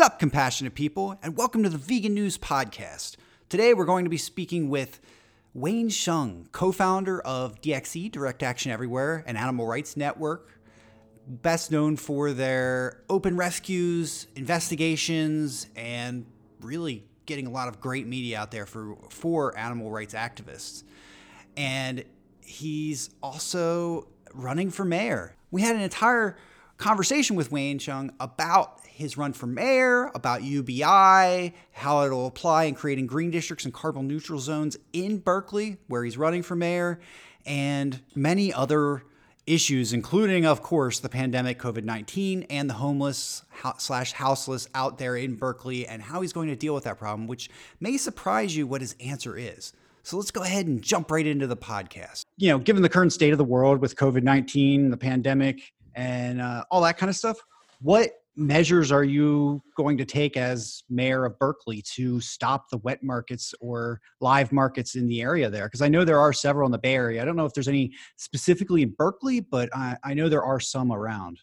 Sup, compassionate people, and welcome to the Vegan News Podcast. Today we're going to be speaking with Wayne Hsiung, co-founder of DXE, Direct Action Everywhere, an animal rights network, best known for their open rescues, investigations, and really getting a lot of great media out there for animal rights activists. And he's also running for mayor. We had an entire conversation with Wayne Hsiung about his run for mayor, about UBI, how it'll apply in creating green districts and carbon neutral zones in Berkeley, where he's running for mayor, and many other issues, including, of course, the pandemic, COVID-19, and the homeless / houseless out there in Berkeley, and how he's going to deal with that problem, which may surprise you what his answer is. So let's go ahead and jump right into the podcast. Given the current state of the world with COVID-19, the pandemic, and all that kind of stuff, what measures are you going to take as mayor of Berkeley to stop the wet markets or live markets in the area there? Because I know there are several in the Bay Area. I don't know if there's any specifically in Berkeley, but I know there are some around.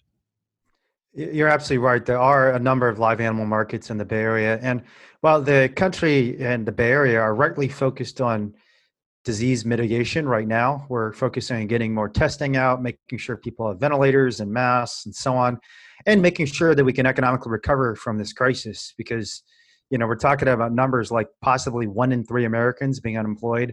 You're absolutely right. There are a number of live animal markets in the Bay Area. And while the country and the Bay Area are rightly focused on disease mitigation right now, we're focusing on getting more testing out, making sure people have ventilators and masks and so on, and making sure that we can economically recover from this crisis. Because, we're talking about numbers like possibly 1 in 3 Americans being unemployed,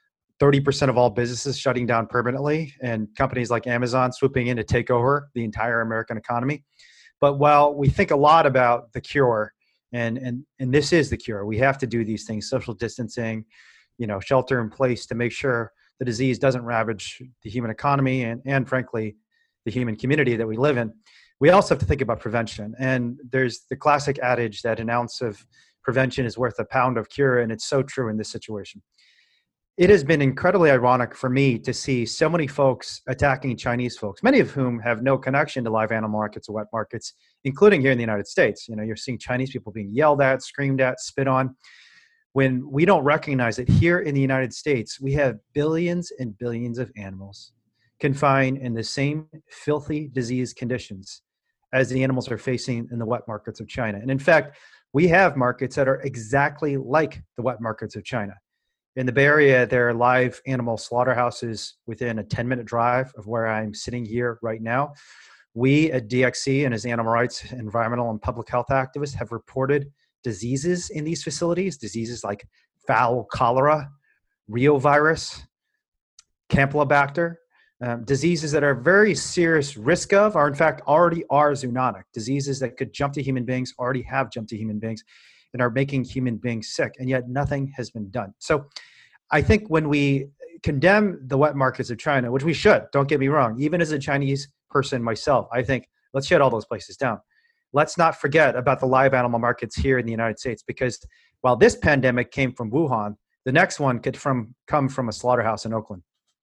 30% of all businesses shutting down permanently, and companies like Amazon swooping in to take over the entire American economy. But while we think a lot about the cure, and this is the cure, we have to do these things, social distancing, shelter in place to make sure the disease doesn't ravage the human economy and frankly, the human community that we live in. We also have to think about prevention. And there's the classic adage that an ounce of prevention is worth a pound of cure. And it's so true in this situation. It has been incredibly ironic for me to see so many folks attacking Chinese folks, many of whom have no connection to live animal markets or wet markets, including here in the United States. You're seeing Chinese people being yelled at, screamed at, spit on, when we don't recognize that here in the United States, we have billions and billions of animals confined in the same filthy disease conditions as the animals are facing in the wet markets of China. And in fact, we have markets that are exactly like the wet markets of China. In the Bay Area, there are live animal slaughterhouses within a 10-minute drive of where I'm sitting here right now. We at DXE and as animal rights, environmental, and public health activists have reported diseases in these facilities, diseases like fowl cholera, reovirus, Campylobacter, diseases that are very serious risk of, or in fact already are zoonotic, diseases that could jump to human beings, already have jumped to human beings, and are making human beings sick, and yet nothing has been done. So I think when we condemn the wet markets of China, which we should, don't get me wrong, even as a Chinese person myself, I think let's shut all those places down. Let's not forget about the live animal markets here in the United States, because while this pandemic came from Wuhan, the next one could come from a slaughterhouse in Oakland.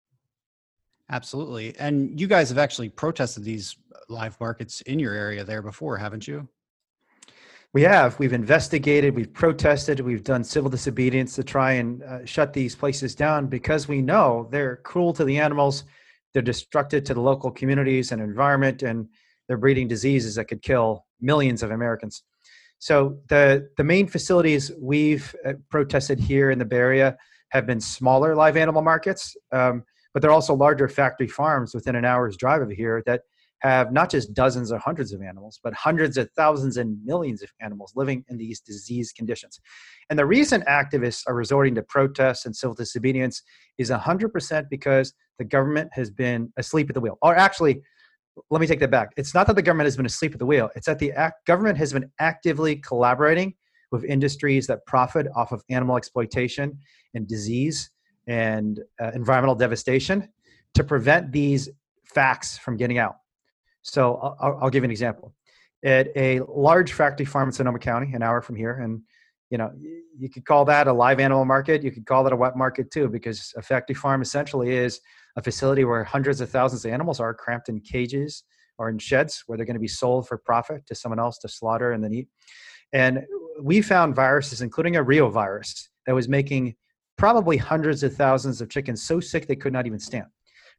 Absolutely. And you guys have actually protested these live markets in your area there before, haven't you? We have. We've investigated, we've protested, we've done civil disobedience to try and shut these places down, because we know they're cruel to the animals, they're destructive to the local communities and environment, and they're breeding diseases that could kill millions of Americans. So the main facilities we've protested here in the Bay Area have been smaller live animal markets, but they're also larger factory farms within an hour's drive of here that have not just dozens or hundreds of animals, but hundreds of thousands and millions of animals living in these disease conditions. And the reason activists are resorting to protests and civil disobedience is 100% because the government has been asleep at the wheel. Or actually, let me take that back. It's not that the government has been asleep at the wheel. It's that the government has been actively collaborating with industries that profit off of animal exploitation and disease and environmental devastation to prevent these facts from getting out. So I'll give you an example. At a large factory farm in Sonoma County, an hour from here, and you could call that a live animal market. You could call it a wet market too, because a factory farm essentially is a facility where hundreds of thousands of animals are cramped in cages or in sheds where they're going to be sold for profit to someone else to slaughter and then eat. And we found viruses, including a reovirus, that was making probably hundreds of thousands of chickens so sick they could not even stand.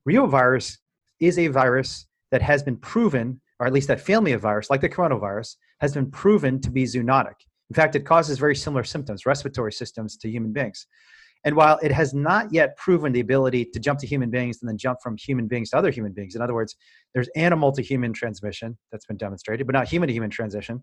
Reovirus is a virus that has been proven, or at least that family of virus, like the coronavirus, has been proven to be zoonotic. In fact, it causes very similar symptoms, respiratory systems, to human beings. And while it has not yet proven the ability to jump to human beings and then jump from human beings to other human beings, in other words, there's animal to human transmission that's been demonstrated, but not human to human transition.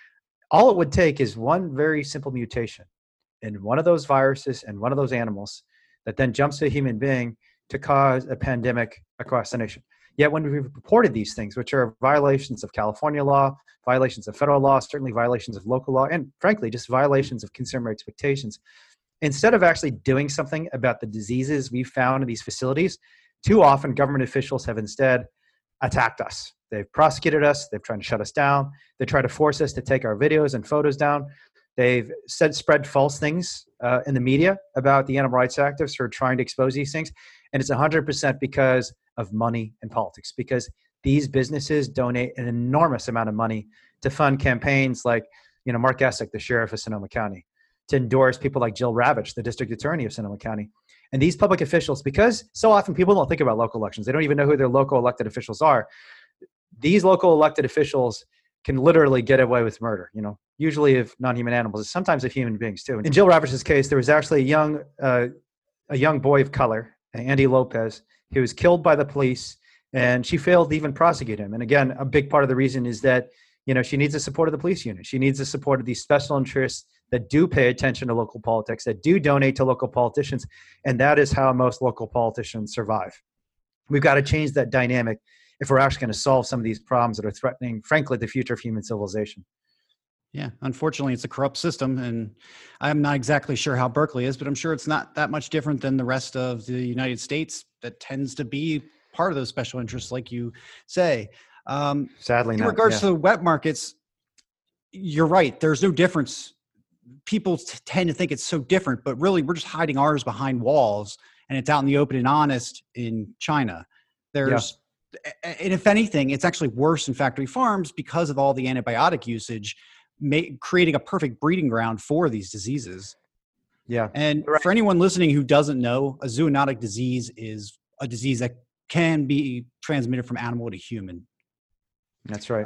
All it would take is one very simple mutation in one of those viruses and one of those animals that then jumps to a human being to cause a pandemic across the nation. Yet when we've reported these things, which are violations of California law, violations of federal law, certainly violations of local law, and frankly, just violations of consumer expectations, instead of actually doing something about the diseases we found in these facilities, too often government officials have instead attacked us. They've prosecuted us. They've tried to shut us down. They try to force us to take our videos and photos down. They've spread false things in the media about the animal rights activists who are trying to expose these things. And it's 100% because of money and politics, because these businesses donate an enormous amount of money to fund campaigns like, Mark Essick, the sheriff of Sonoma County, to endorse people like Jill Ravitch, the district attorney of Sonoma County. And these public officials, because so often people don't think about local elections, they don't even know who their local elected officials are. These local elected officials can literally get away with murder, usually of non-human animals, sometimes of human beings too. In Jill Ravitch's case, there was actually a young boy of color, Andy Lopez, who was killed by the police, and she failed to even prosecute him. And again, a big part of the reason is that, she needs the support of the police unit. She needs the support of these special interests that do pay attention to local politics, that do donate to local politicians. And that is how most local politicians survive. We've got to change that dynamic if we're actually going to solve some of these problems that are threatening, frankly, the future of human civilization. Yeah, unfortunately, it's a corrupt system, and I'm not exactly sure how Berkeley is, but I'm sure it's not that much different than the rest of the United States that tends to be part of those special interests, like you say. Sadly, in regards to the wet markets, you're right. There's no difference. People tend to think it's so different, but really we're just hiding ours behind walls, and it's out in the open and honest in China. And if anything, it's actually worse in factory farms because of all the antibiotic usage, creating a perfect breeding ground for these diseases. Yeah. And for anyone listening who doesn't know, a zoonotic disease is a disease that can be transmitted from animal to human. That's right.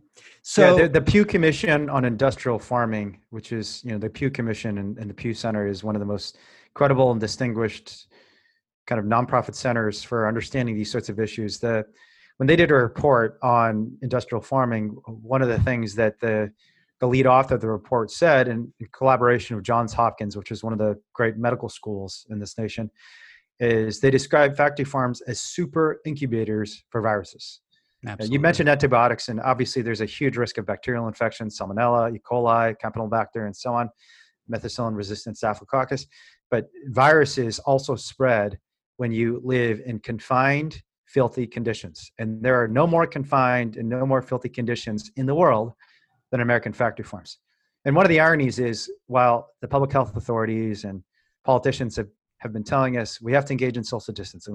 So the Pew Commission on Industrial Farming, which is, the Pew Commission and the Pew Center is one of the most credible and distinguished kind of nonprofit centers for understanding these sorts of issues. When they did a report on industrial farming, one of the things that the lead author of the report said, in collaboration with Johns Hopkins, which is one of the great medical schools in this nation, is they describe factory farms as super incubators for viruses. Absolutely. You mentioned antibiotics, and obviously there's a huge risk of bacterial infections, Salmonella, E. coli, Campylobacter, and so on, methicillin-resistant Staphylococcus. But viruses also spread when you live in confined, filthy conditions. And there are no more confined and no more filthy conditions in the world than American factory farms. And one of the ironies is, while the public health authorities and politicians have been telling us we have to engage in social distancing,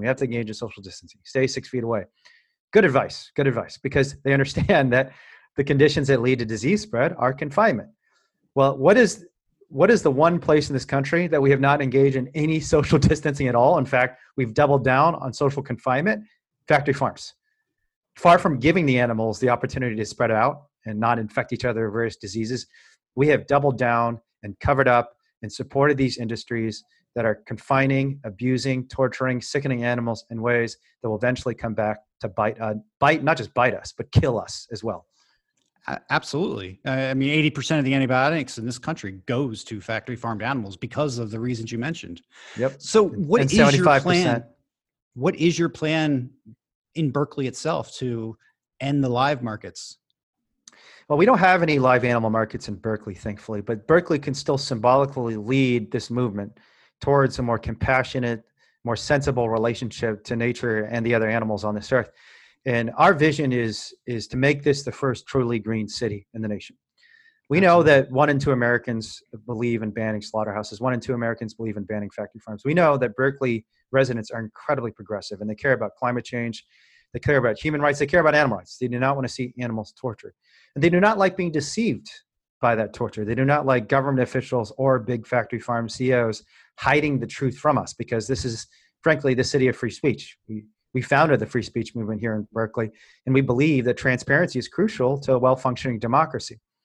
stay 6 feet away. Good advice, because they understand that the conditions that lead to disease spread are confinement. Well, what is the one place in this country that we have not engaged in any social distancing at all? In fact, we've doubled down on social confinement. Factory farms. Far from giving the animals the opportunity to spread out and not infect each other with various diseases, we have doubled down and covered up and supported these industries that are confining, abusing, torturing, sickening animals in ways that will eventually come back to not just bite us, but kill us as well. Absolutely. 80% of the antibiotics in this country goes to factory farmed animals because of the reasons you mentioned. Yep. So what is your plan? What is your plan in Berkeley itself to end the live markets? Well, we don't have any live animal markets in Berkeley, thankfully, but Berkeley can still symbolically lead this movement towards a more compassionate, more sensible relationship to nature and the other animals on this earth. And our vision is to make this the first truly green city in the nation. We know that 1 in 2 Americans believe in banning slaughterhouses. 1 in 2 Americans believe in banning factory farms. We know that Berkeley residents are incredibly progressive, and they care about climate change. They care about human rights. They care about animal rights. They do not want to see animals tortured. And they do not like being deceived by that torture. They do not like government officials or big factory farm CEOs hiding the truth from us, because this is, frankly, the city of free speech. We founded the free speech movement here in Berkeley, and we believe that transparency is crucial to a well-functioning democracy.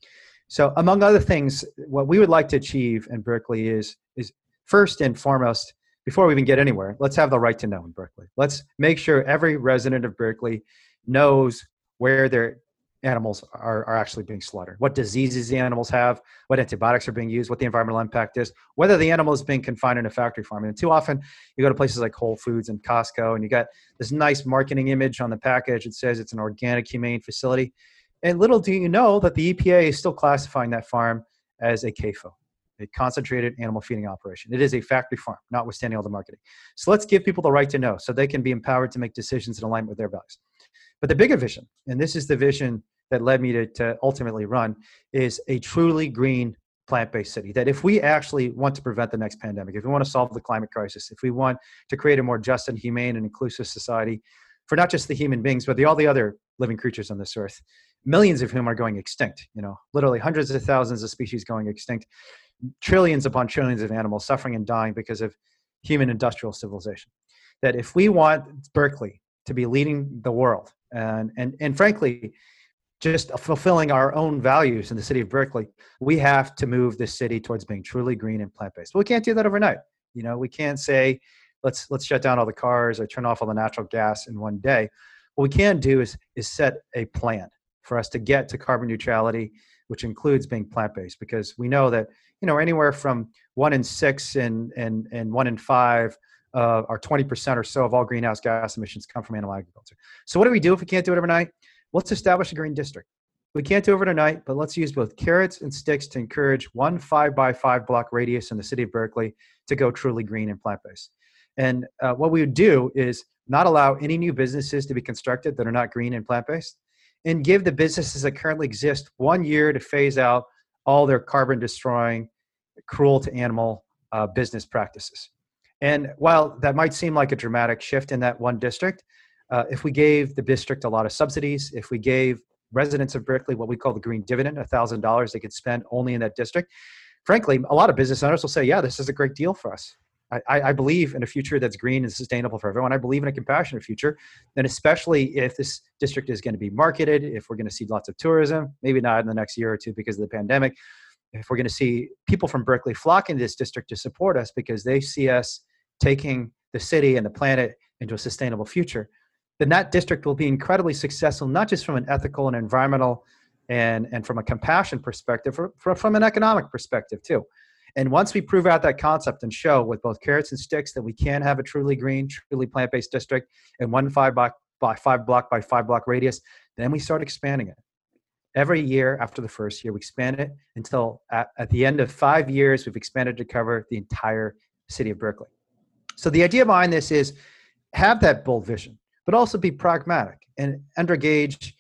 So among other things, what we would like to achieve in Berkeley is first and foremost, before we even get anywhere, let's have the right to know in Berkeley. Let's make sure every resident of Berkeley knows where their animals are actually being slaughtered, what diseases the animals have, what antibiotics are being used, what the environmental impact is, whether the animal is being confined in a factory farm. And too often you go to places like Whole Foods and Costco and you got this nice marketing image on the package. It says it's an organic, humane facility. And little do you know that the EPA is still classifying that farm as a CAFO, a concentrated animal feeding operation. It is a factory farm, notwithstanding all the marketing. So let's give people the right to know so they can be empowered to make decisions in alignment with their values. But the bigger vision, and this is the vision that led me to ultimately run, is a truly green, plant-based city. That if we actually want to prevent the next pandemic, if we want to solve the climate crisis, if we want to create a more just and humane and inclusive society for not just the human beings, but all the other living creatures on this earth, millions of whom are going extinct, literally hundreds of thousands of species going extinct, trillions upon trillions of animals suffering and dying because of human industrial civilization. That if we want Berkeley to be leading the world and frankly, just fulfilling our own values in the city of Berkeley, we have to move this city towards being truly green and plant-based. But we can't do that overnight. We can't say, let's shut down all the cars or turn off all the natural gas in one day. What we can do is set a plan for us to get to carbon neutrality, which includes being plant-based, because we know that, anywhere from 1 in 6 and 1 in 5 or 20% or so of all greenhouse gas emissions come from animal agriculture. So what do we do if we can't do it overnight? Let's establish a green district. We can't do it overnight, but let's use both carrots and sticks to encourage 1 5x5 block radius in the city of Berkeley to go truly green and plant-based. And what we would do is not allow any new businesses to be constructed that are not green and plant-based, and give the businesses that currently exist 1 year to phase out all their carbon-destroying, cruel to animal business practices. And while that might seem like a dramatic shift in that one district, if we gave the district a lot of subsidies, if we gave residents of Berkeley what we call the green dividend, $1,000 they could spend only in that district, frankly, a lot of business owners will say, yeah, this is a great deal for us. I believe in a future that's green and sustainable for everyone. I believe in a compassionate future. And especially if this district is going to be marketed, if we're going to see lots of tourism, maybe not in the next year or two because of the pandemic, if we're going to see people from Berkeley flock into this district to support us because they see us taking the city and the planet into a sustainable future, then that district will be incredibly successful, not just from an ethical and environmental and from a compassion perspective, from an economic perspective too. And once we prove out that concept and show with both carrots and sticks that we can have a truly green, truly plant-based district and 1 5 block by 5 block radius, then we start expanding it. Every year after the first year, we expand it until at the end of 5 years, we've expanded to cover the entire city of Berkeley. So the idea behind this is have that bold vision, but also be pragmatic and undertake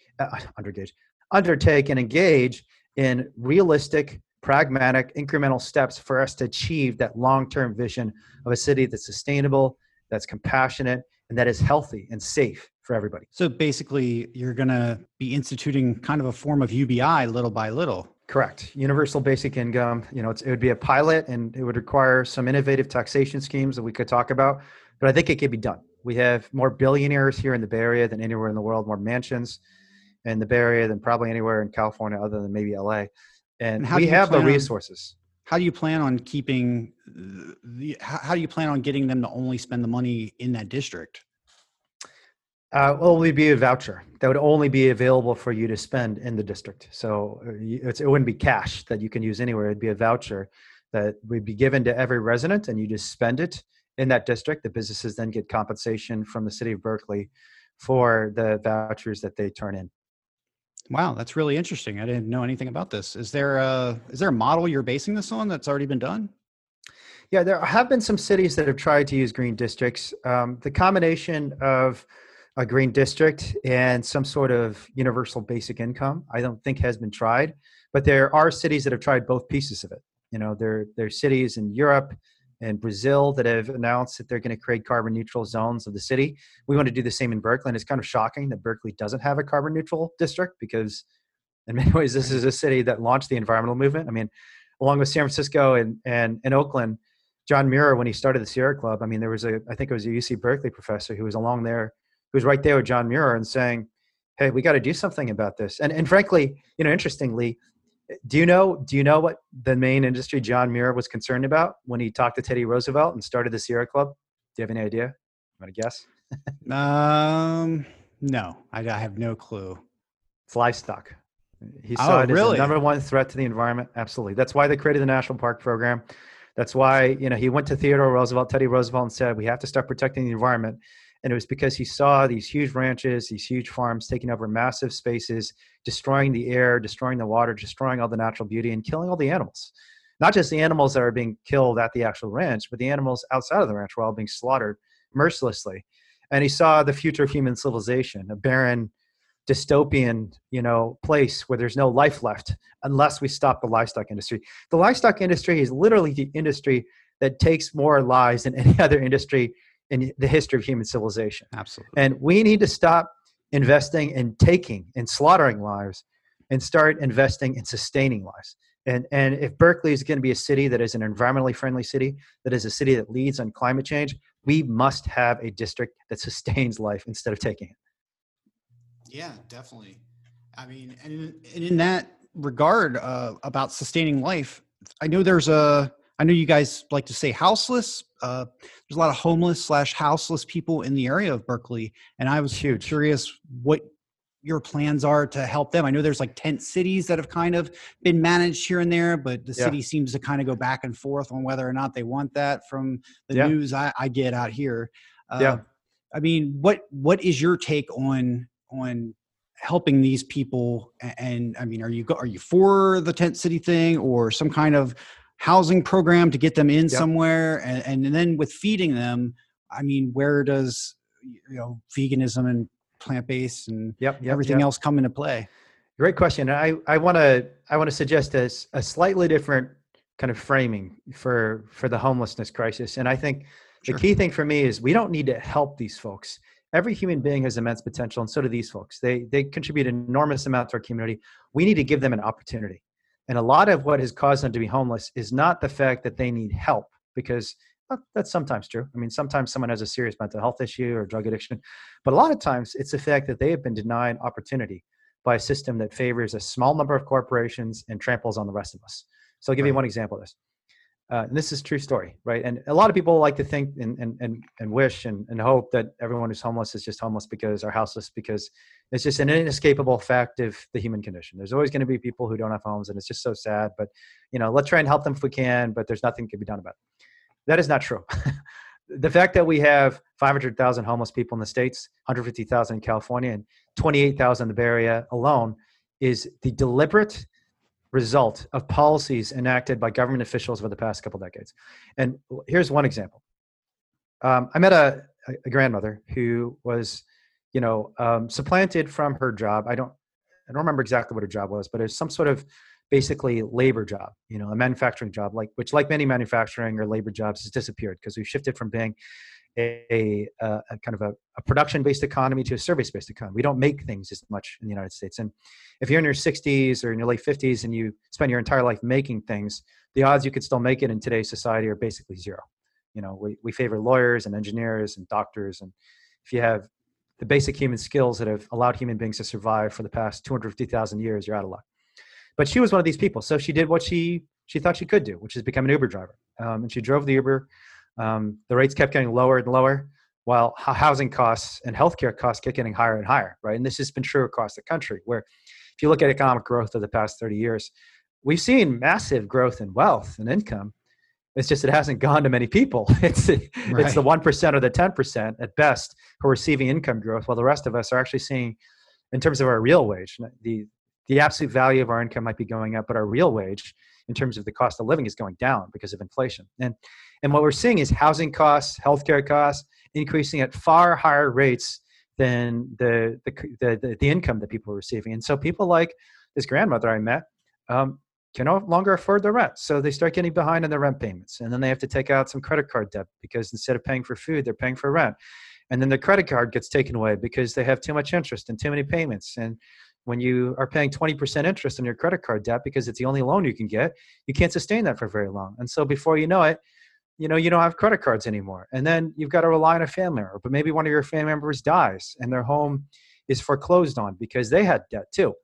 and engage in realistic, pragmatic, incremental steps for us to achieve that long-term vision of a city that's sustainable, that's compassionate, and that is healthy and safe for everybody. So basically, you're going to be instituting kind of a form of UBI little by little. Correct. Universal basic income. It would be a pilot and it would require some innovative taxation schemes that we could talk about, but I think it could be done. We have more billionaires here in the Bay Area than anywhere in the world, more mansions in the Bay Area than probably anywhere in California other than maybe LA. And we have the resources. How do you plan on keeping how do you plan on getting them to only spend the money in that district? Well, it would be a voucher that would only be available for you to spend in the district. So it wouldn't be cash that you can use anywhere. It'd be a voucher that would be given to every resident and you just spend it in that district. The businesses then get compensation from the city of Berkeley for the vouchers that they turn in. Wow, that's really interesting. I didn't know anything about this. Is there a model you're basing this on that's already been done? Yeah, there have been some cities that have tried to use green districts. The combination of a green district and some sort of universal basic income, I don't think has been tried, but there are cities that have tried both pieces of it. There are cities in Europe and Brazil that have announced that they're going to create carbon neutral zones of the city. We want to do the same in Berkeley, and it's kind of shocking that Berkeley doesn't have a carbon neutral district because in many ways, this is a city that launched the environmental movement. I mean, along with San Francisco and Oakland, John Muir, when he started the Sierra Club, I mean, I think it was a UC Berkeley professor who was along there, who was right there with John Muir and saying, hey, we got to do something about this. And frankly, interestingly, Do you know what the main industry John Muir was concerned about when he talked to Teddy Roosevelt and started the Sierra Club? Do you have any idea? You want to guess? Um, no, I have no clue. It's livestock. He Oh, saw it as the really? number one threat to the environment. Absolutely. That's why they created the National Park Program. That's why, he went to Theodore Roosevelt, Teddy Roosevelt, and said, we have to start protecting the environment. And it was because he saw these huge ranches, these huge farms taking over massive spaces, destroying the air, destroying the water, destroying all the natural beauty, and killing all the animals. Not just the animals that are being killed at the actual ranch, but the animals outside of the ranch were all being slaughtered mercilessly. And he saw the future of human civilization, a barren, dystopian, place where there's no life left unless we stop the livestock industry. The livestock industry is literally the industry that takes more lives than any other industry in the history of human civilization. Absolutely. And we need to stop investing in taking and slaughtering lives and start investing in sustaining lives. And if Berkeley is going to be a city that is an environmentally friendly city, that is a city that leads on climate change, we must have a district that sustains life instead of taking it. Yeah, definitely. I mean, and in that regard, about sustaining life, I know I know you guys like to say houseless. There's a lot of homeless / houseless people in the area of Berkeley. And I was Huge. curious what your plans are to help them. I know there's like tent cities that have kind of been managed here and there, but the Yeah. city seems to kind of go back and forth on whether or not they want that from the Yeah. news I get out here. Uh, Yeah. I mean, what is your take on helping these people? And I mean, are you for the tent city thing or some kind of housing program to get them in Yeah. somewhere? And then with feeding them, I mean, where does veganism and plant-based and Yep. Yep. everything Yep. else come into play? Great question. I want to suggest a slightly different kind of framing for the homelessness crisis. And I think the Sure. key thing for me is we don't need to help these folks. Every human being has immense potential, and so do these folks. They contribute an enormous amount to our community. We need to give them an opportunity. And a lot of what has caused them to be homeless is not the fact that they need help, because that's sometimes true. I mean, sometimes someone has a serious mental health issue or drug addiction, but a lot of times it's the fact that they have been denied opportunity by a system that favors a small number of corporations and tramples on the rest of us. So I'll give you Right. one example of this. And this is a true story, right? And a lot of people like to think and wish and hope that everyone who's homeless is just homeless because or houseless because it's just an inescapable fact of the human condition. There's always going to be people who don't have homes, and it's just so sad. But let's try and help them if we can. But there's nothing can be done about it. That is not true. The fact that we have 500,000 homeless people in the States, 150,000 in California, and 28,000 in the Bay Area alone is the deliberate result of policies enacted by government officials over the past couple decades. And here's one example. I met a grandmother who was, supplanted from her job. I don't remember exactly what her job was, but it was some sort of basically labor job, a manufacturing job, which like many manufacturing or labor jobs has disappeared because we've shifted from being a kind of a production-based economy to a service-based economy. We don't make things as much in the United States. And if you're in your 60s or in your late 50s and you spend your entire life making things, the odds you could still make it in today's society are basically zero. We favor lawyers and engineers and doctors. And if you have the basic human skills that have allowed human beings to survive for the past 250,000 years, you're out of luck. But she was one of these people. So she did what she thought she could do, which is become an Uber driver. And she drove the Uber. The rates kept getting lower and lower, while housing costs and healthcare costs kept getting higher and higher, right? And this has been true across the country, where if you look at economic growth of the past 30 years, we've seen massive growth in wealth and income. It's just it hasn't gone to many people. It's the 1% or the 10% at best who are receiving income growth, while the rest of us are actually seeing, in terms of our real wage, the absolute value of our income might be going up, but our real wage in terms of the cost of living is going down because of inflation. And what we're seeing is housing costs, healthcare costs increasing at far higher rates than the income that people are receiving. And so people like this grandmother I met can no longer afford the rent. So they start getting behind on their rent payments. And then they have to take out some credit card debt because instead of paying for food, they're paying for rent. And then the credit card gets taken away because they have too much interest and too many payments. And when you are paying 20% interest on your credit card debt because it's the only loan you can get, you can't sustain that for very long. And so before you know it, you don't have credit cards anymore. And then you've got to rely on a family member, but maybe one of your family members dies and their home is foreclosed on because they had debt too.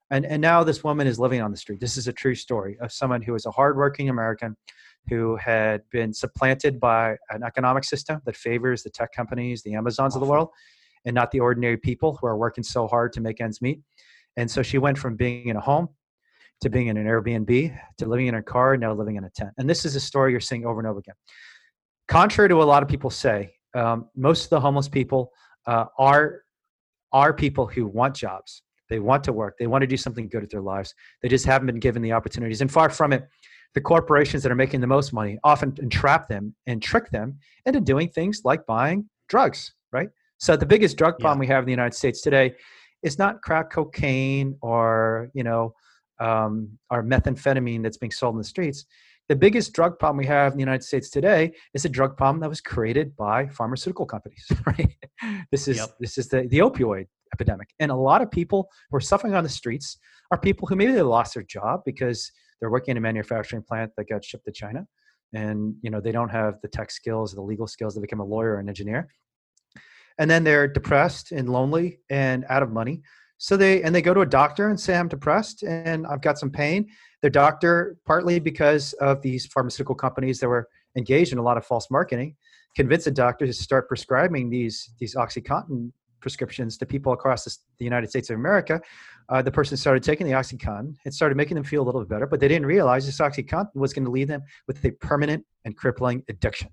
And now this woman is living on the street. This is a true story of someone who is a hardworking American who had been supplanted by an economic system that favors the tech companies, the Amazons of the world, and not the ordinary people who are working so hard to make ends meet. And so she went from being in a home to being in an Airbnb to living in a car, now living in a tent. And this is a story you're seeing over and over again. Contrary to what a lot of people say, most of the homeless people are people who want jobs. They want to work. They want to do something good with their lives. They just haven't been given the opportunities. And far from it, the corporations that are making the most money often entrap them and trick them into doing things like buying drugs, right? So the biggest drug problem we have in the United States today is not crack cocaine or, or methamphetamine that's being sold in the streets. The biggest drug problem we have in the United States today is a drug problem that was created by pharmaceutical companies, right? This is the opioid epidemic. And a lot of people who are suffering on the streets are people who maybe they lost their job because they're working in a manufacturing plant that got shipped to China. And, they don't have the tech skills, the legal skills to become a lawyer or an engineer. And then they're depressed and lonely and out of money. So they go to a doctor and say, I'm depressed and I've got some pain. Their doctor, partly because of these pharmaceutical companies that were engaged in a lot of false marketing, convinced the doctor to start prescribing these OxyContin prescriptions to people across the United States of America. The person started taking the OxyContin. It started making them feel a little bit better, but they didn't realize this OxyContin was going to leave them with a permanent and crippling addiction.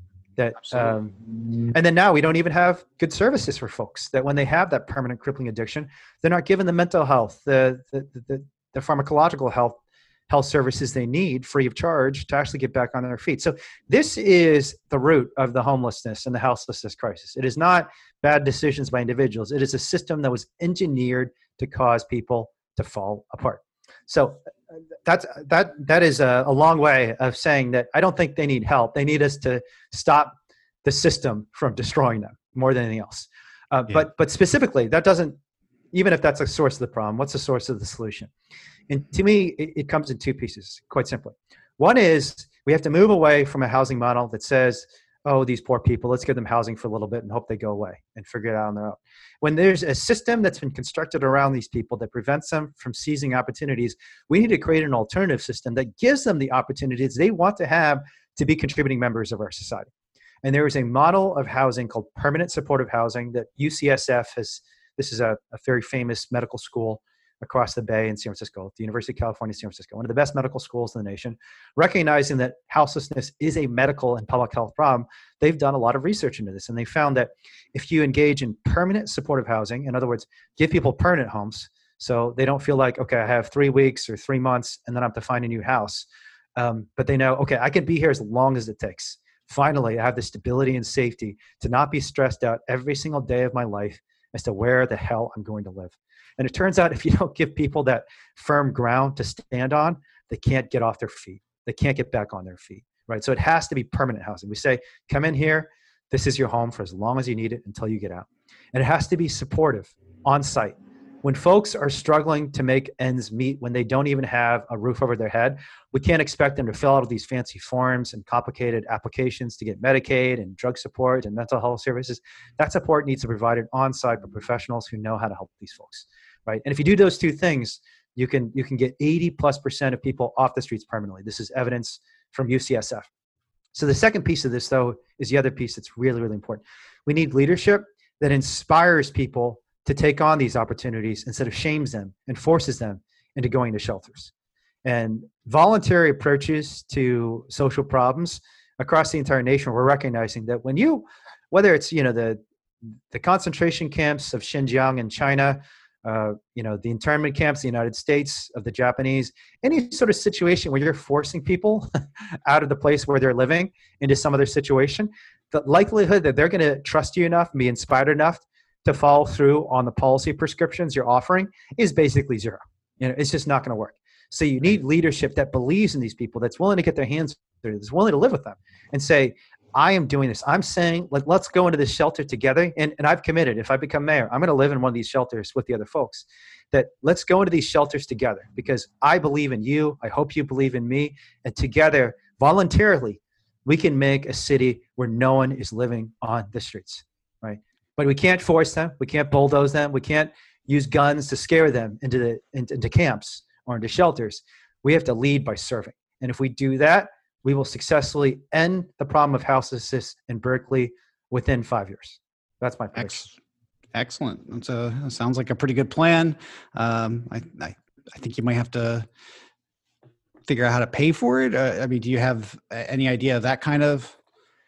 And then now we don't even have good services for folks that when they have that permanent crippling addiction, they're not given the mental health, the pharmacological health services they need free of charge to actually get back on their feet. So this is the root of the homelessness and the houselessness crisis. It is not bad decisions by individuals. It is a system that was engineered to cause people to fall apart. So that is a long way of saying that I don't think they need help. They need us to stop the system from destroying them more than anything else. But specifically, that doesn't, even if that's a source of the problem, what's the source of the solution? And to me, it comes in two pieces, quite simply. One is we have to move away from a housing model that says, oh, these poor people, let's give them housing for a little bit and hope they go away and figure it out on their own. When there's a system that's been constructed around these people that prevents them from seizing opportunities, we need to create an alternative system that gives them the opportunities they want to have to be contributing members of our society. And there is a model of housing called permanent supportive housing that UCSF has. This is a very famous medical school across the bay in San Francisco, the University of California, San Francisco, one of the best medical schools in the nation. Recognizing that houselessness is a medical and public health problem, they've done a lot of research into this. And they found that if you engage in permanent supportive housing, in other words, give people permanent homes, so they don't feel like, okay, I have 3 weeks or 3 months and then I have to find a new house. But they know, okay, I can be here as long as it takes. Finally, I have the stability and safety to not be stressed out every single day of my life as to where the hell I'm going to live. And it turns out if you don't give people that firm ground to stand on, they can't get off their feet. They can't get back on their feet, right? So it has to be permanent housing. We say, come in here. This is your home for as long as you need it until you get out. And it has to be supportive, on site. When folks are struggling to make ends meet, when they don't even have a roof over their head, we can't expect them to fill out all these fancy forms and complicated applications to get Medicaid and drug support and mental health services. That support needs to be provided on site by professionals who know how to help these folks, right? And if you do those two things, you can get 80+% of people off the streets permanently. This is evidence from UCSF. So the second piece of this, though, is the other piece that's really, really important. We need leadership that inspires people to take on these opportunities instead of shames them and forces them into going to shelters. And voluntary approaches to social problems across the entire nation, we're recognizing that whether it's, the concentration camps of Xinjiang in China, the internment camps in the United States of the Japanese, any sort of situation where you're forcing people out of the place where they're living into some other situation, the likelihood that they're going to trust you enough and be inspired enough to follow through on the policy prescriptions you're offering is basically zero. It's just not going to work. So you need leadership that believes in these people, that's willing to get their hands dirty, that's willing to live with them and say, I am doing this. I'm saying, let's go into this shelter together. And I've committed, if I become mayor, I'm going to live in one of these shelters with the other folks. That let's go into these shelters together because I believe in you. I hope you believe in me. And together, voluntarily, we can make a city where no one is living on the streets, right? But we can't force them. We can't bulldoze them. We can't, use guns to scare them into camps or into shelters. We have to lead by serving. And if we do that, we will successfully end the problem of houselessness in Berkeley within 5 years. That's my prediction. Excellent. That sounds like a pretty good plan. I think you might have to figure out how to pay for it. I mean, do you have any idea of that kind of?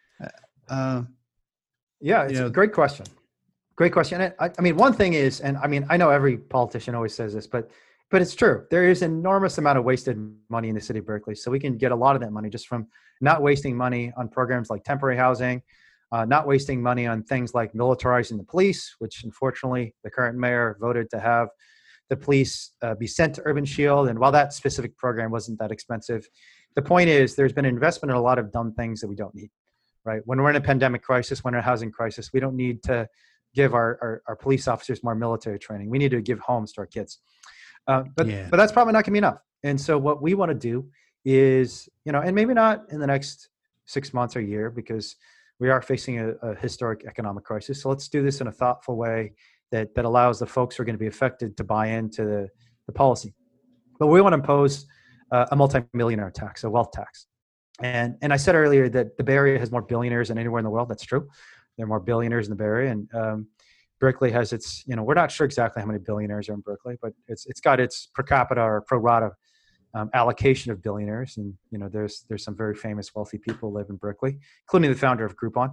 Yeah, it's a great question. Great question. I mean, one thing is, and I mean, I know every politician always says this, but it's true. There is an enormous amount of wasted money in the city of Berkeley. So we can get a lot of that money just from not wasting money on programs like temporary housing, not wasting money on things like militarizing the police, which unfortunately the current mayor voted to have the police be sent to Urban Shield. And while that specific program wasn't that expensive, the point is there's been investment in a lot of dumb things that we don't need, right? When we're in a pandemic crisis, when we're in a housing crisis, we don't need to give our police officers more military training. We need to give homes to our kids. But that's probably not going to be enough. And so what we want to do is, and maybe not in the next 6 months or a year, because we are facing a historic economic crisis. So let's do this in a thoughtful way that allows the folks who are going to be affected to buy into the policy. But we want to impose a multimillionaire tax, a wealth tax. And I said earlier that the Bay Area has more billionaires than anywhere in the world. That's true. There are more billionaires in the Bay Area. And Berkeley has its, we're not sure exactly how many billionaires are in Berkeley, but it's got its per capita or pro rata allocation of billionaires. And, there's some very famous wealthy people who live in Berkeley, including the founder of Groupon.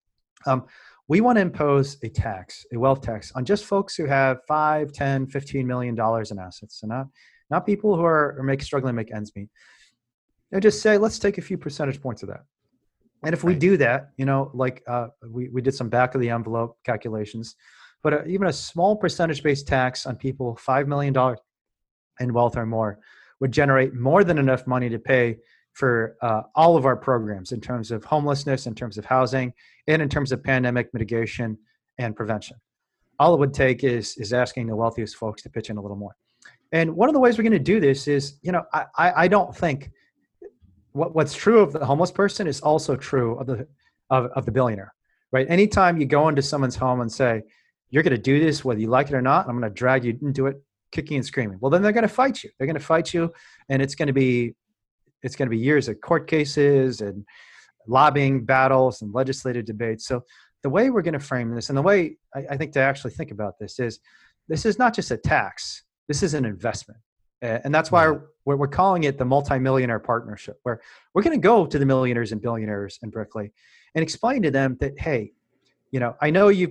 We want to impose a wealth tax on just folks who have $5, $10, $15 million in assets. So not people who are struggling to make ends meet. And just say, let's take a few percentage points of that. And if we do that, we did some back of the envelope calculations, but even a small percentage-based tax on people $5 million in wealth or more would generate more than enough money to pay for all of our programs in terms of homelessness, in terms of housing, and in terms of pandemic mitigation and prevention. All it would take is asking the wealthiest folks to pitch in a little more. And one of the ways we're going to do this is, I don't think what's true of the homeless person is also true of the billionaire, right? Anytime you go into someone's home and say, you're going to do this, whether you like it or not, I'm going to drag you into it, kicking and screaming. Well, then they're going to fight you. They're going to fight you. And it's going to be years of court cases and lobbying battles and legislative debates. So the way we're going to frame this, and the way I think to actually think about this is not just a tax. This is an investment. And that's why we're calling it the multimillionaire partnership, where we're going to go to the millionaires and billionaires in Berkeley and explain to them that, hey, I know you've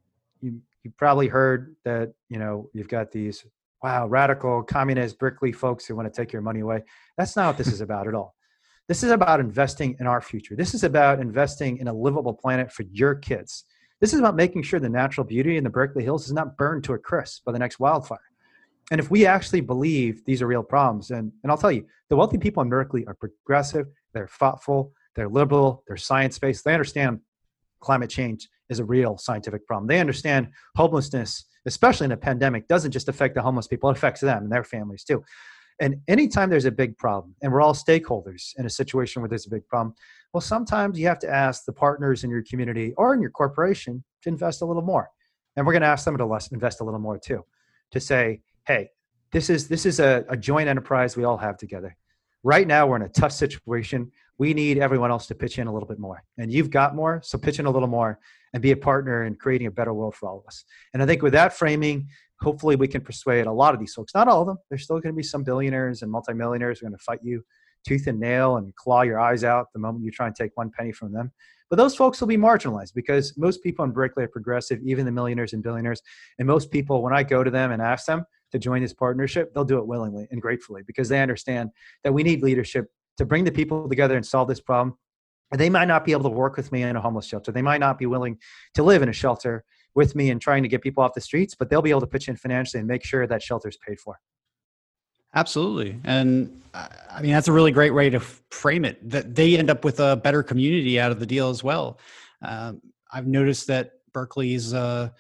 probably heard that, you've got these, radical communist Berkeley folks who want to take your money away. That's not what this is about at all. This is about investing in our future. This is about investing in a livable planet for your kids. This is about making sure the natural beauty in the Berkeley Hills is not burned to a crisp by the next wildfire. And if we actually believe these are real problems, and I'll tell you, the wealthy people in Berkeley are progressive, they're thoughtful, they're liberal, they're science-based. They understand climate change is a real scientific problem. They understand homelessness, especially in a pandemic, doesn't just affect the homeless people, it affects them and their families too. And anytime there's a big problem, and we're all stakeholders in a situation where there's a big problem, well, sometimes you have to ask the partners in your community or in your corporation to invest a little more. And we're going to ask them to invest a little more too, to say, hey, this is a joint enterprise we all have together. Right now, we're in a tough situation. We need everyone else to pitch in a little bit more. And you've got more, so pitch in a little more and be a partner in creating a better world for all of us. And I think with that framing, hopefully we can persuade a lot of these folks, not all of them. There's still going to be some billionaires and multimillionaires who are going to fight you tooth and nail and claw your eyes out the moment you try and take one penny from them. But those folks will be marginalized because most people in Berkeley are progressive, even the millionaires and billionaires. And most people, when I go to them and ask them to join this partnership, they'll do it willingly and gratefully because they understand that we need leadership to bring the people together and solve this problem. And they might not be able to work with me in a homeless shelter. They might not be willing to live in a shelter with me and trying to get people off the streets, but they'll be able to pitch in financially and make sure that shelter is paid for. Absolutely. And I mean, that's a really great way to frame it, that they end up with a better community out of the deal as well. I've noticed that Berkeley is a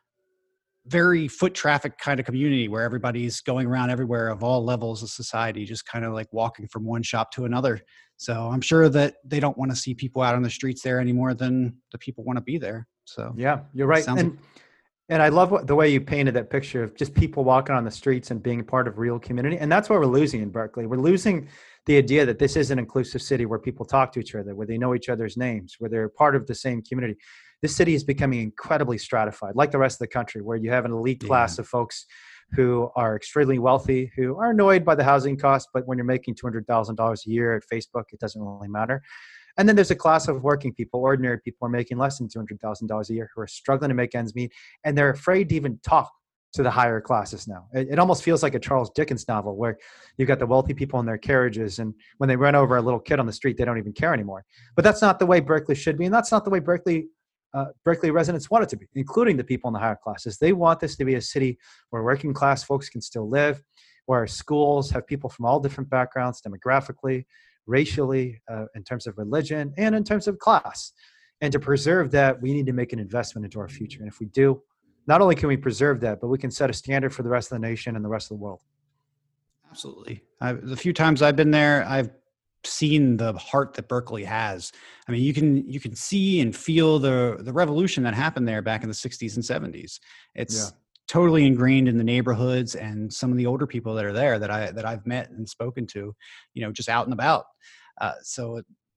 very foot traffic kind of community where everybody's going around everywhere of all levels of society, just kind of like walking from one shop to another. So I'm sure that they don't want to see people out on the streets there any more than the people want to be there. So yeah, you're right. And And I love the way you painted that picture of just people walking on the streets and being part of real community. And that's what we're losing in Berkeley. We're losing the idea that this is an inclusive city where people talk to each other, where they know each other's names, where they're part of the same community. This city is becoming incredibly stratified, like the rest of the country, where you have an elite class of folks who are extremely wealthy, who are annoyed by the housing costs, but when you're making $200,000 a year at Facebook, it doesn't really matter. And then there's a class of working people, ordinary people who are making less than $200,000 a year, who are struggling to make ends meet, and they're afraid to even talk to the higher classes now. It almost feels like a Charles Dickens novel where you've got the wealthy people in their carriages, and when they run over a little kid on the street, they don't even care anymore. But that's not the way Berkeley should be, and that's not the way Berkeley residents want it to be, including the people in the higher classes. They want this to be a city where working class folks can still live, where our schools have people from all different backgrounds, demographically, racially, in terms of religion, and in terms of class. And to preserve that, we need to make an investment into our future. And if we do, not only can we preserve that, but we can set a standard for the rest of the nation and the rest of the world. Absolutely. The few times I've been there, I've seen the heart that Berkeley has. I mean, you can see and feel the revolution that happened there back in the 60s and 70s. It's totally ingrained in the neighborhoods and some of the older people that are there that I've met and spoken to, just out and about. So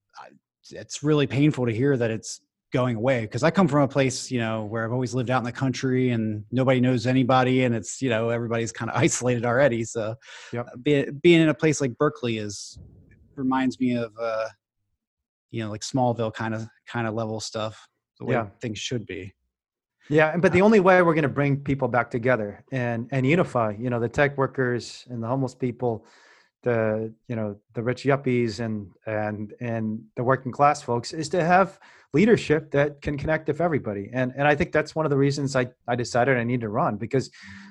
it's really painful to hear that it's going away, because I come from a place, where I've always lived out in the country and nobody knows anybody, and it's, everybody's kind of isolated already. So being in a place like Berkeley reminds me of, like Smallville kind of level stuff, the way things should be. Yeah, but the only way we're going to bring people back together and unify, the tech workers and the homeless people, the rich yuppies and the working class folks, is to have leadership that can connect with everybody. And I think that's one of the reasons I decided I need to run, because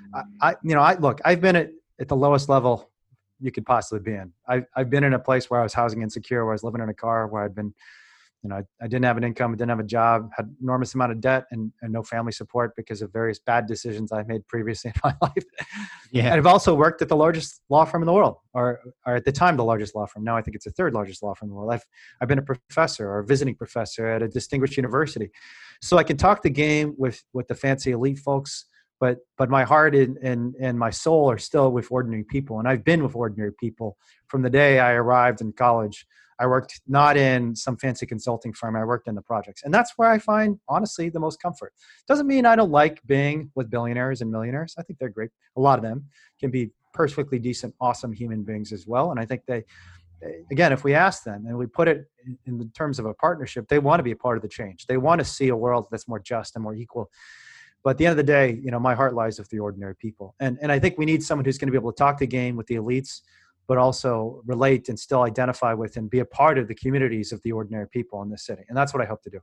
I've been at the lowest level you could possibly be in. I've been in a place where I was housing insecure, where I was living in a car, where I'd been, I didn't have an income, I didn't have a job, had enormous amount of debt and no family support because of various bad decisions I made previously in my life. Yeah. And I've also worked at the largest law firm in the world, or at the time, the largest law firm. Now I think it's the third largest law firm in the world. I've been a professor or a visiting professor at a distinguished university. So I can talk the game with the fancy elite folks, but my heart and my soul are still with ordinary people. And I've been with ordinary people from the day I arrived in college. I worked not in some fancy consulting firm. I worked in the projects. And that's where I find, honestly, the most comfort. Doesn't mean I don't like being with billionaires and millionaires. I think they're great. A lot of them can be perfectly decent, awesome human beings as well. And I think they, again, if we ask them and we put it in the terms of a partnership, they want to be a part of the change. They want to see a world that's more just and more equal. But at the end of the day, my heart lies with the ordinary people. And I think we need someone who's going to be able to talk the game with the elites, but also relate and still identify with and be a part of the communities of the ordinary people in this city. And that's what I hope to do.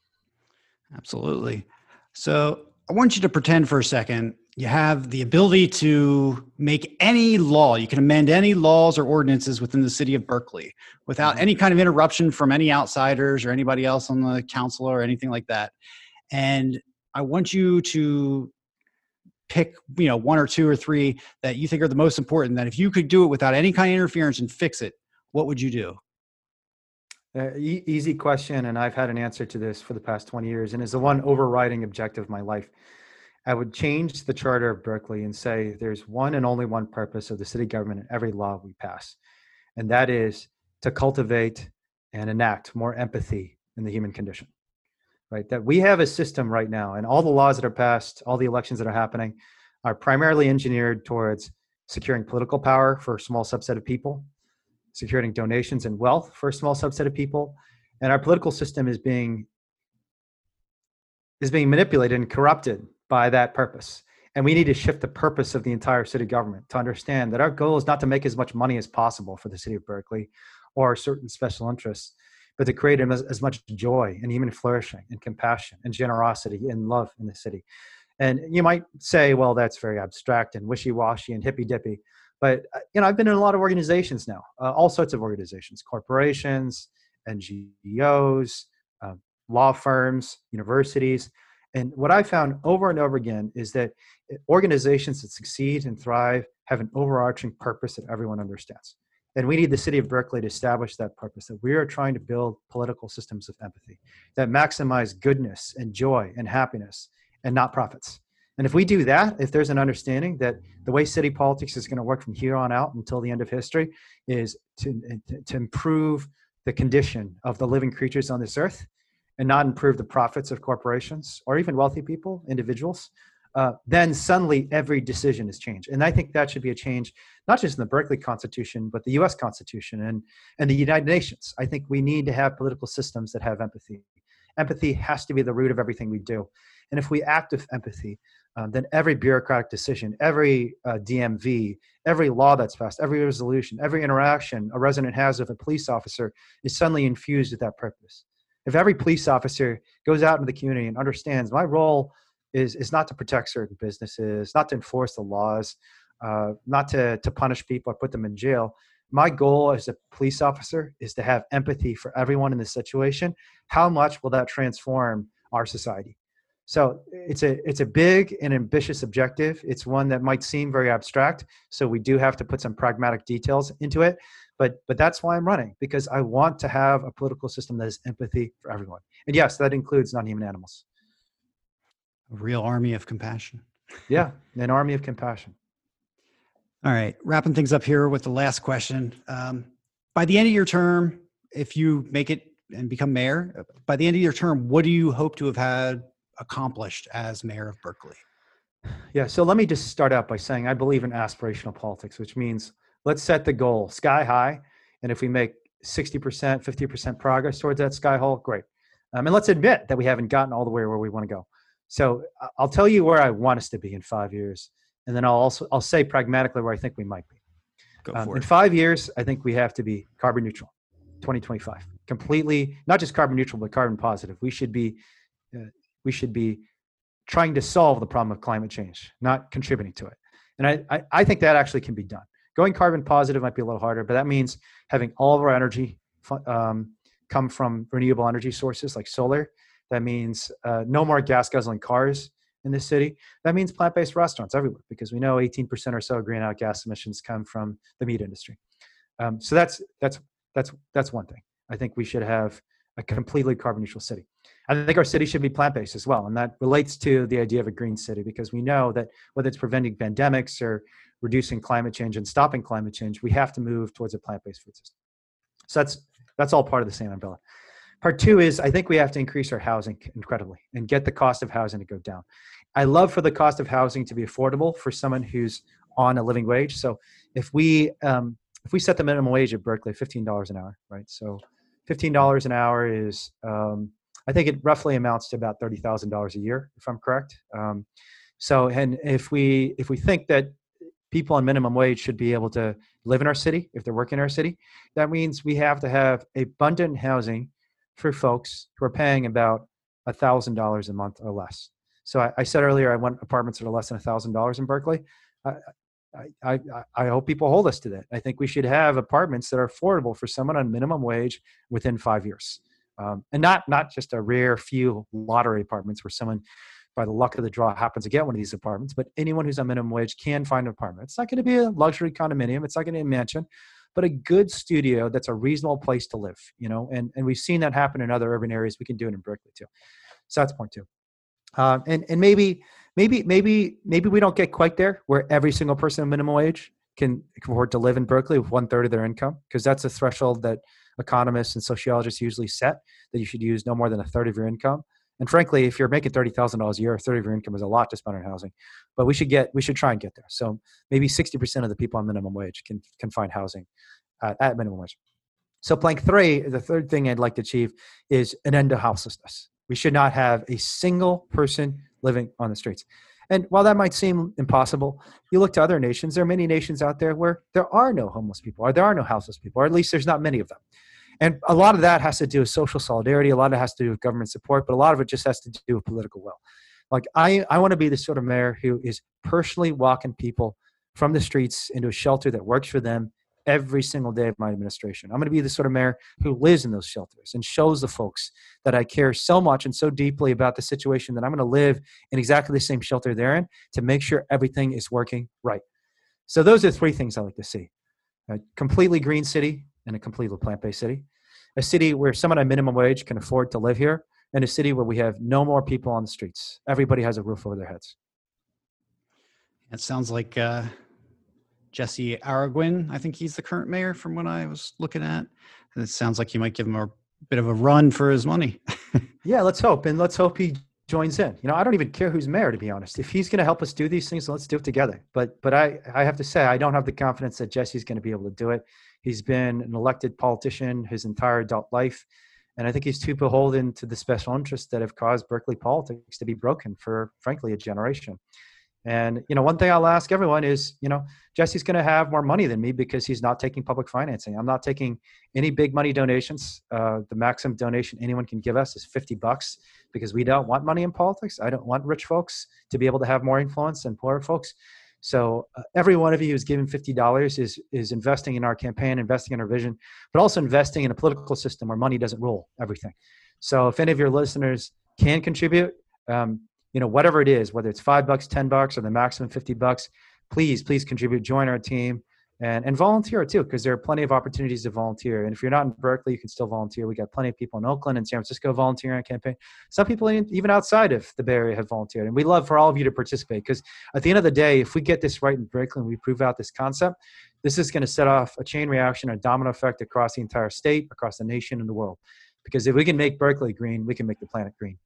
Absolutely. So I want you to pretend for a second you have the ability to make any law. You can amend any laws or ordinances within the city of Berkeley without any kind of interruption from any outsiders or anybody else on the council or anything like that. And I want you to pick, one or two or three that you think are the most important, that if you could do it without any kind of interference and fix it, what would you do? Easy question. And I've had an answer to this for the past 20 years. And it's the one overriding objective of my life. I would change the charter of Berkeley and say there's one and only one purpose of the city government in every law we pass. And that is to cultivate and enact more empathy in the human condition. Right, that we have a system right now, and all the laws that are passed, all the elections that are happening, are primarily engineered towards securing political power for a small subset of people, securing donations and wealth for a small subset of people, and our political system is being manipulated and corrupted by that purpose. And we need to shift the purpose of the entire city government to understand that our goal is not to make as much money as possible for the city of Berkeley or certain special interests, but to create as much joy and human flourishing and compassion and generosity and love in the city. And you might say, well, that's very abstract and wishy-washy and hippy-dippy. But, I've been in a lot of organizations now, all sorts of organizations, corporations, NGOs, law firms, universities. And what I found over and over again is that organizations that succeed and thrive have an overarching purpose that everyone understands. And we need the city of Berkeley to establish that purpose, that we are trying to build political systems of empathy that maximize goodness and joy and happiness and not profits. And if we do that, if there's an understanding that the way city politics is going to work from here on out until the end of history is to improve the condition of the living creatures on this earth and not improve the profits of corporations or even wealthy people, individuals, then suddenly every decision is changed. And I think that should be a change, not just in the Berkeley Constitution, but the US Constitution and the United Nations. I think we need to have political systems that have empathy. Empathy has to be the root of everything we do. And if we act with empathy, then every bureaucratic decision, every DMV, every law that's passed, every resolution, every interaction a resident has with a police officer is suddenly infused with that purpose. If every police officer goes out into the community and understands my role is not to protect certain businesses, not to enforce the laws, not to punish people or put them in jail. My goal as a police officer is to have empathy for everyone in this situation. How much will that transform our society? So it's a big and ambitious objective. It's one that might seem very abstract. So we do have to put some pragmatic details into it. But that's why I'm running, because I want to have a political system that is empathy for everyone. And yes, that includes non-human animals. A real army of compassion. Yeah, an army of compassion. All right, wrapping things up here with the last question. By the end of your term, if you make it and become mayor, by the end of your term, what do you hope to have had accomplished as mayor of Berkeley? Yeah, so let me just start out by saying I believe in aspirational politics, which means let's set the goal sky high. And if we make 60%, 50% progress towards that sky hole, great. And let's admit that we haven't gotten all the way where we want to go. So I'll tell you where I want us to be in 5 years. And then I'll say pragmatically where I think we might be. In 5 years, I think we have to be carbon neutral, 2025. Completely, not just carbon neutral, but carbon positive. We should be trying to solve the problem of climate change, not contributing to it. And I think that actually can be done. Going carbon positive might be a little harder, but that means having all of our energy come from renewable energy sources like solar. That means no more gas guzzling cars in this city. That means plant-based restaurants everywhere, because we know 18% or so of greenhouse gas emissions come from the meat industry. So that's one thing. I think we should have a completely carbon neutral city. I think our city should be plant-based as well. And that relates to the idea of a green city, because we know that whether it's preventing pandemics or reducing climate change and stopping climate change, we have to move towards a plant-based food system. So that's all part of the same umbrella. Part two is I think we have to increase our housing incredibly and get the cost of housing to go down. I love for the cost of housing to be affordable for someone who's on a living wage. So if we set the minimum wage at Berkeley, $15 an hour, right? So $15 an hour is, I think it roughly amounts to about $30,000 a year, if I'm correct. And if we think that people on minimum wage should be able to live in our city, if they're working in our city, that means we have to have abundant housing for folks who are paying about $1,000 a month or less. So I said earlier, I want apartments that are less than $1,000 in Berkeley. I hope people hold us to that. I think we should have apartments that are affordable for someone on minimum wage within 5 years. And not just a rare few lottery apartments where someone, by the luck of the draw, happens to get one of these apartments, but anyone who's on minimum wage can find an apartment. It's not going to be a luxury condominium. It's not going to be a mansion, but a good studio that's a reasonable place to live, and we've seen that happen in other urban areas. We can do it in Berkeley too. So that's point two. And maybe we don't get quite there where every single person on minimum wage can afford to live in Berkeley with 1/3 of their income, because that's a threshold that economists and sociologists usually set, that you should use no more than 1/3 of your income. And frankly, if you're making $30,000 a year, 1/3 of your income is a lot to spend on housing. But we should try and get there. So maybe 60% of the people on minimum wage can find housing at minimum wage. So plank three, the third thing I'd like to achieve is an end to houselessness. We should not have a single person living on the streets. And while that might seem impossible, you look to other nations, there are many nations out there where there are no homeless people, or there are no houseless people, or at least there's not many of them. And a lot of that has to do with social solidarity. A lot of it has to do with government support, but a lot of it just has to do with political will. Like I want to be the sort of mayor who is personally walking people from the streets into a shelter that works for them every single day of my administration. I'm going to be the sort of mayor who lives in those shelters and shows the folks that I care so much and so deeply about the situation that I'm going to live in exactly the same shelter they're in to make sure everything is working right. So those are three things I like to see. A completely green city and a completely plant-based city. A city where someone on minimum wage can afford to live here, and a city where we have no more people on the streets. Everybody has a roof over their heads. It sounds like Jesse Araguin, I think he's the current mayor from what I was looking at. And it sounds like you might give him a bit of a run for his money. Yeah, let's hope. And let's hope he joins in. I don't even care who's mayor, to be honest. If he's going to help us do these things, let's do it together. But I have to say, I don't have the confidence that Jesse's going to be able to do it. He's been an elected politician his entire adult life. And I think he's too beholden to the special interests that have caused Berkeley politics to be broken for, frankly, a generation. And, one thing I'll ask everyone is, Jesse's going to have more money than me because he's not taking public financing. I'm not taking any big money donations. The maximum donation anyone can give us is $50 because we don't want money in politics. I don't want rich folks to be able to have more influence than poorer folks. So every one of you who's given $50 is investing in our campaign, investing in our vision, but also investing in a political system where money doesn't rule everything. So if any of your listeners can contribute, whatever it is, whether it's $5, $10, or the maximum $50, please contribute, join our team, and volunteer too, because there are plenty of opportunities to volunteer. And if you're not in Berkeley, you can still volunteer. We got plenty of people in Oakland and San Francisco volunteering on campaign. Some people even outside of the Bay Area have volunteered. And we love for all of you to participate, because at the end of the day, if we get this right in Berkeley and we prove out this concept, this is going to set off a chain reaction, a domino effect across the entire state, across the nation and the world. Because if we can make Berkeley green, we can make the planet green.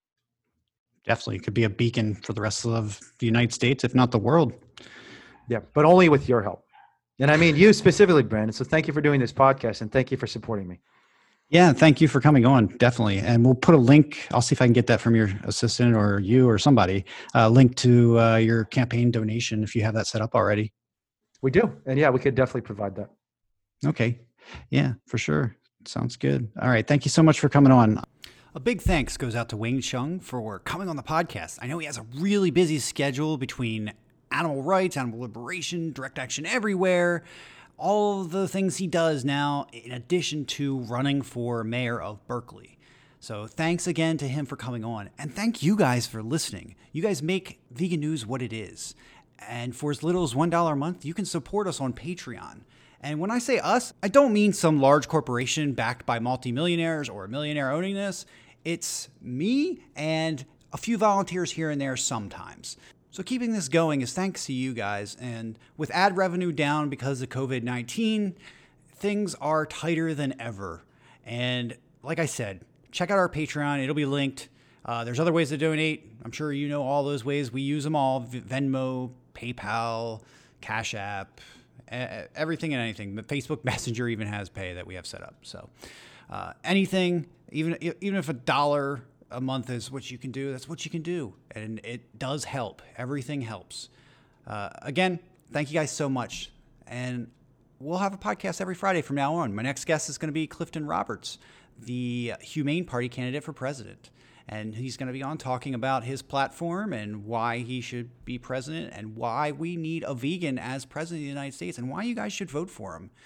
Definitely could be a beacon for the rest of the United States, if not the world. Yeah, but only with your help. And I mean you specifically, Brandon. So thank you for doing this podcast, and thank you for supporting me. Yeah, thank you for coming on, definitely. And we'll put a link. I'll see if I can get that from your assistant or you or somebody, link to your campaign donation if you have that set up already. We do. And yeah, we could definitely provide that. Okay. Yeah, for sure. Sounds good. All right. Thank you so much for coming on. A big thanks goes out to Wayne Hsiung for coming on the podcast. I know he has a really busy schedule between animal rights, animal liberation, direct action everywhere, all of the things he does now, in addition to running for mayor of Berkeley. So thanks again to him for coming on. And thank you guys for listening. You guys make Vegan News what it is. And for as little as $1 a month, you can support us on Patreon. And when I say us, I don't mean some large corporation backed by multimillionaires or a millionaire owning this. It's me and a few volunteers here and there sometimes. So keeping this going is thanks to you guys. And with ad revenue down because of COVID-19, things are tighter than ever. And like I said, check out our Patreon. It'll be linked. There's other ways to donate. I'm sure you know all those ways. We use them all. Venmo, PayPal, Cash App, everything and anything. But Facebook Messenger even has pay that we have set up. So anything, even if $1 a month is what you can do, that's what you can do. And it does help. Everything helps. Again, thank you guys so much. And we'll have a podcast every Friday from now on. My next guest is going to be Clifton Roberts, the Humane Party candidate for president. And he's going to be on talking about his platform and why he should be president and why we need a vegan as president of the United States and why you guys should vote for him.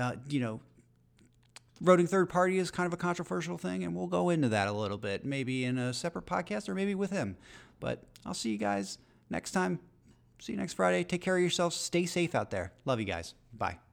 Voting third party is kind of a controversial thing, and we'll go into that a little bit, maybe in a separate podcast or maybe with him. But I'll see you guys next time. See you next Friday. Take care of yourselves. Stay safe out there. Love you guys. Bye.